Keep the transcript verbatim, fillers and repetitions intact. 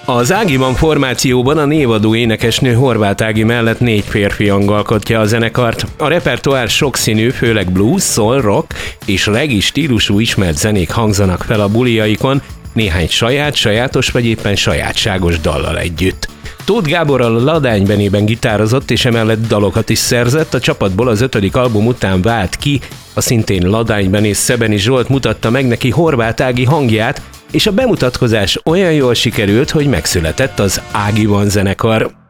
Az Ágiban formációban a névadó énekesnő Horváth Ági mellett négy férfi hang alkotja a zenekart. A repertoár sokszínű, főleg blues, soul, rock és reggae stílusú ismert zenék hangzanak fel a buliaikon, néhány saját, sajátos vagy éppen sajátságos dallal együtt. Tóth Gábor a Ladány Benében gitározott és emellett dalokat is szerzett, a csapatból az ötödik album után vált ki, a szintén Ladány Benész Szebeni Zsolt mutatta meg neki Horváth Ági hangját, és a bemutatkozás olyan jól sikerült, hogy megszületett az Ágiban zenekar.